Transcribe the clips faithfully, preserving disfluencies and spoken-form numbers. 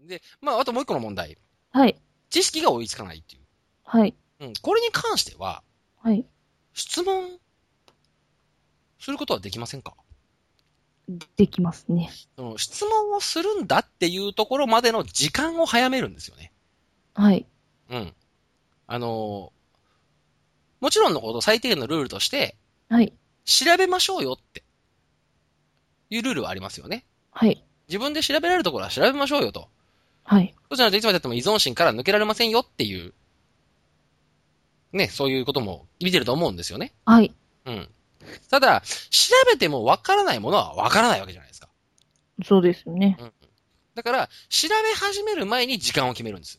で、まあ、あともう一個の問題。 はい。 知識が追いつかないっていう。 はい。 うん。これに関しては、 はい。 質問することはできませんか？ できますね。 その質問をするんだっていうところまでの時間を早めるんですよね。 はい。 うん。あのもちろんのこと最低限のルールとして、 はい。 調べましょうよっていうルールはありますよね。 はい。 自分で調べられるところは調べましょうよと。 はい。 そうじゃないといつまでやっても依存心から抜けられませんよっていう、ね、そういうことも見てると思うんですよね。 はい。 うん。ただ、調べてもわからないものはわからないわけじゃないですか。 そうですよね。 うん。だから、調べ始める前に時間を決めるんです。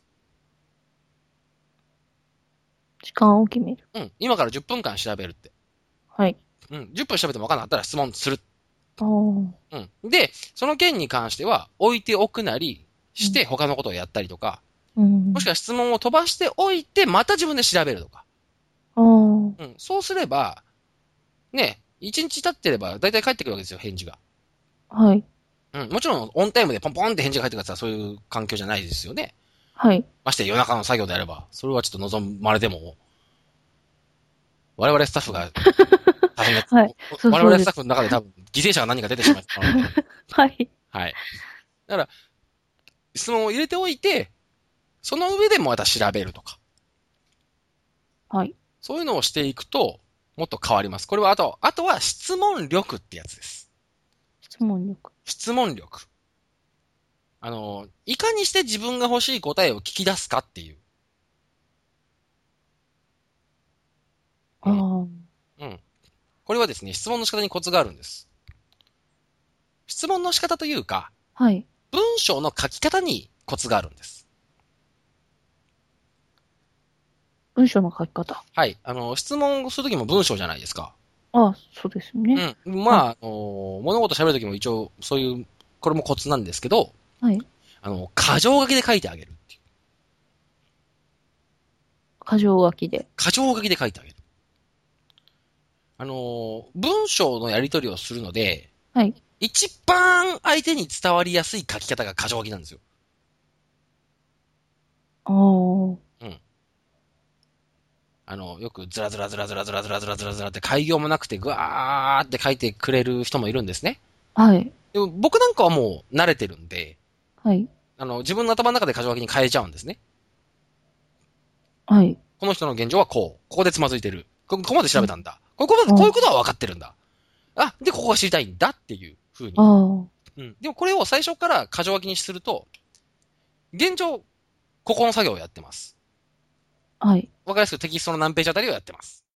時間を決める。 うん。今からじゅっぷんかん調べるって。 はい。 うん。じゅっぷん調べてもわからなかったら質問する。 ああ。うん。 うん。で、その件に関しては置いておくなりして他のことをやったりとか、 うん。 もしくは質問を飛ばしておいてまた自分で調べるとか。 ああ。 うん。そうすれば、ね、一日経ってれば大体返ってくるわけですよ、返事が。 はい。 うん。もちろんオンタイムでポンポンって返事が返ってくるやつはそういう環境じゃないですよね。 はい。 まして夜中の作業であれば、それはちょっと望まれても、我々スタッフが大変な、 はい。そう我そうです。 々スタッフの中で多分犠牲者が何人か出てしまうので、 はい。 はい。だから、質問を入れておいて、その上でもまた調べるとか。 はい。 そういうのをしていくと、もっと変わります。これはあと、あとは質問力ってやつです。 質問力。 質問力。あの、いかにして自分が欲しい答えを聞き出すかっていう。うん。 ああ。 うん。これはですね、質問の仕方にコツがあるんです。質問の仕方というか、 はい。 文章の書き方にコツがあるんです。 文章の書き方。 はい。あの、質問をするときも文章じゃないですか。 ああ、そうですよね。 うん。まはい。 あ、あの、物事喋るときも一応、そういう、これもコツなんですけど、 はい。 あの、箇条書きで書いてあげるっていう。 箇条書きで。 箇条書きで書いてあげる。あの、文章のやり取りをするので、 はい。 一番相手に伝わりやすい書き方が箇条書きなんですよ。 ああ。 うん。あの、よくずらずらずらずらずらずらずらずらずらって開業もなくてぐわーって書いてくれる人もいるんですね。 はい。 でも僕なんかはもう慣れてるんで、 はい。 あの、自分の頭の中で箇条書きに変えちゃうんですね。 はい。 この人の現状はこう。ここでつまずいてる。ここまで調べたんだ。ここまで、こういうあことは分かってるんだ。あ、で、ここが知りたいんだっていう風あ。 に。 あうん。でもこれを最初から箇条書きにすると、現状、ここの作業をやってます。 あ。はい。 わかりやすくテキストの何ページあたりをやってます。